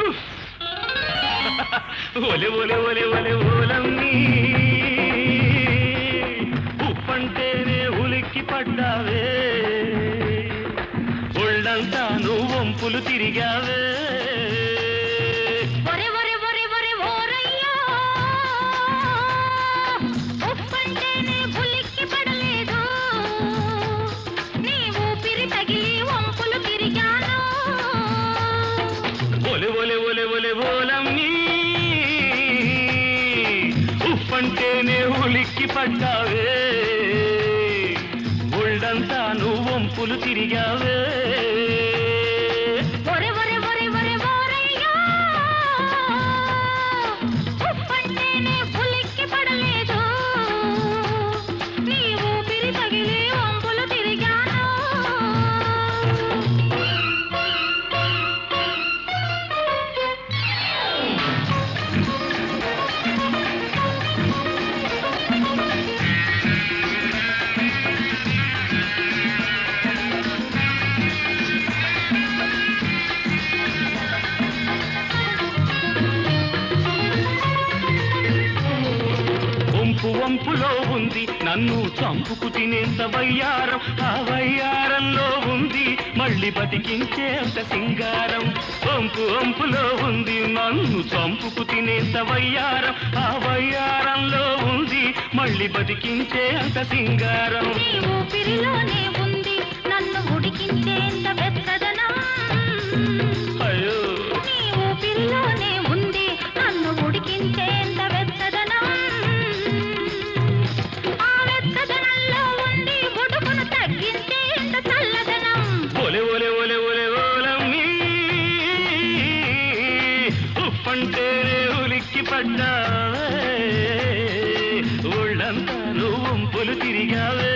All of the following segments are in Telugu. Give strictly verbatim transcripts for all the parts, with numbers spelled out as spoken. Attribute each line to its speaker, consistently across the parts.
Speaker 1: ఒలే ఒలే ఒలే ఒలే ఓలమ్మి ఉప్పంటేనే ఉలిక్కి పడ్డావే ఒళ్ళంతా నువ్వు వంపులు తిరిగావే ఉప్పంటేనే ఉలిక్కి పడ్డావే ఒళ్ళంతా నువ్వు వంపులు తిరిగావే వంపులో ఉంది నన్ను చంపుకు తినేంత వయ్యారం ఆ వయ్యారంలో ఉంది మళ్ళీ బతికించేంత సింగారం వంపు వంపులో ఉంది నన్ను చంపుకు తినేంత వయ్యారం ఆ వయ్యారంలో ఉంది మళ్ళీ బతికించేంత సింగారం
Speaker 2: ఊపిరిలోనే ఉంది నన్ను ఉడికించేంత వెచ్చదనం
Speaker 1: అయ్యో
Speaker 2: నీ ఊపిరిలోనే ఉంది నన్ను ఉడికించేంత వెచ్చదనం
Speaker 1: ఉప్పంటేనే ఉలిక్కి పడ్డావే ఒళ్ళంతా నువ్వు వంపులు తిరిగావే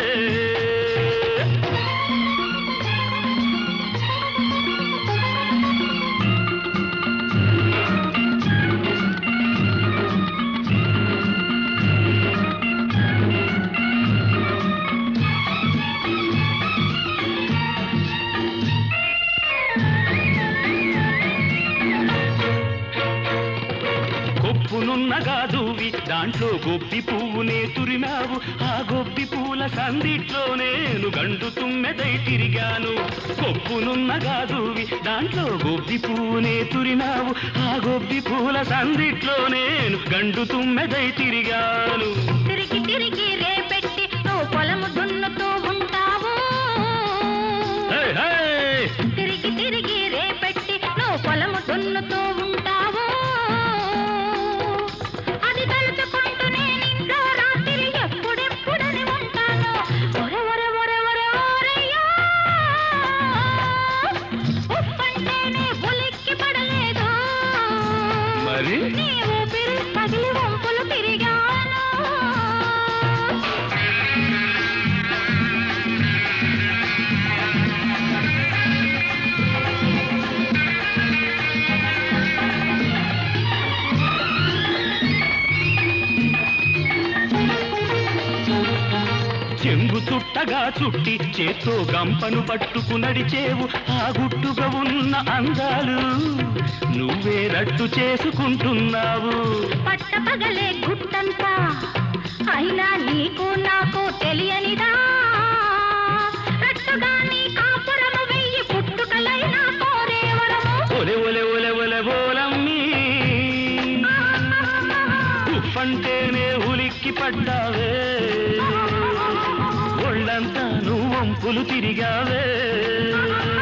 Speaker 1: కొప్పునున్నగాదువి దాంట్లో గొబ్బి పువ్వునే తురిమావు ఆ గొబ్బి పూల సందిట్లో నేను గండు తుమ్మెదై తిరిగాను కొప్పునున్నగాదువి దాంట్లో గొబ్బి పువ్వునే తురిమావు ఆ గొబ్బి పూల సందిట్లో నేను గండు తుమ్మెదై తిరిగాను
Speaker 2: తిరిగి తిరిగి రేపెట్టి నువ్వు పొలము దున్నుతూ ఉంటావు తిరిగి తిరిగి రేపెట్టి నువ్వు పొలము దున్నుతూ ఉంటావు అది తలుచుకుంటూ నేను ఇంట్లో రాత్రి ఎప్పుడెప్పుడని ఉంటాను ఒరే ఒరే ఒరే ఒరే ఓరయ్యా ఉప్పంటేనే ఉలిక్కి పడలేదు
Speaker 1: మరి
Speaker 2: నీ ఊపిరి పగిలి వంపులు తిరిగాను
Speaker 1: చెంగు చుట్టగా చుట్టి చేత్తో గంపను పట్టుకు నడిచేవు ఆ గుట్టుగా ఉన్న అందాలు నువ్వే రట్టు చేసుకుంటున్నావు
Speaker 2: పట్ట పగలే గుట్టంతా అయినా నీకు నాకు తెలియనిదా రట్టుగా నీ కాపురము వెయ్యి పుట్టుకలైనా కోరేవరము
Speaker 1: ఒలే ఒలే ఒలే ఒలే ఓలమ్మి ఉప్పంటేనే ఉలిక్కి పడ్డావే ఒళ్ళంతా నువ్వు వంపులు తిరిగావే